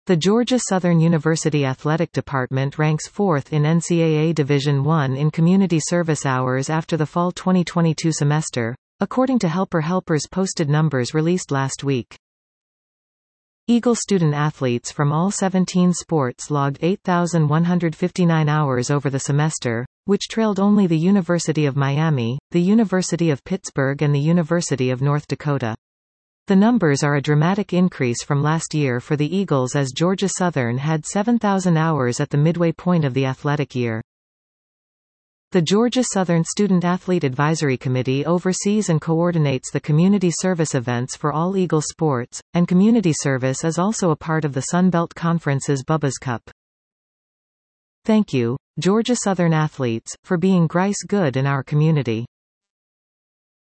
The Georgia Southern University Athletic Department ranks 4th in NCAA Division I in community service hours after the fall 2022 semester, according to Helpers posted numbers released last week. Eagle student-athletes from all 17 sports logged 8,159 hours over the semester, which trailed only the University of Miami, the University of Pittsburgh and the University of North Dakota. The numbers are a dramatic increase from last year for the Eagles, as Georgia Southern had 7,000 hours at the midway point of the athletic year. The Georgia Southern Student Athlete Advisory Committee oversees and coordinates the community service events for all Eagle sports, and community service is also a part of the Sun Belt Conference's Bubba's Cup. Thank you, Georgia Southern athletes, for being Grice good in our community.